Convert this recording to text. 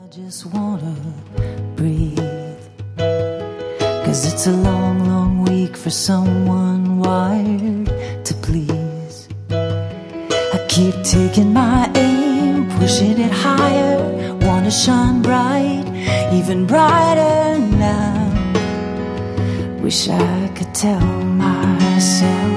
just wanna breathe, 'cause it's a long, long week for someone wired to please. I keep taking my aim, pushing it higher, wanna shine bright, even brighter now. Wish I could tell myself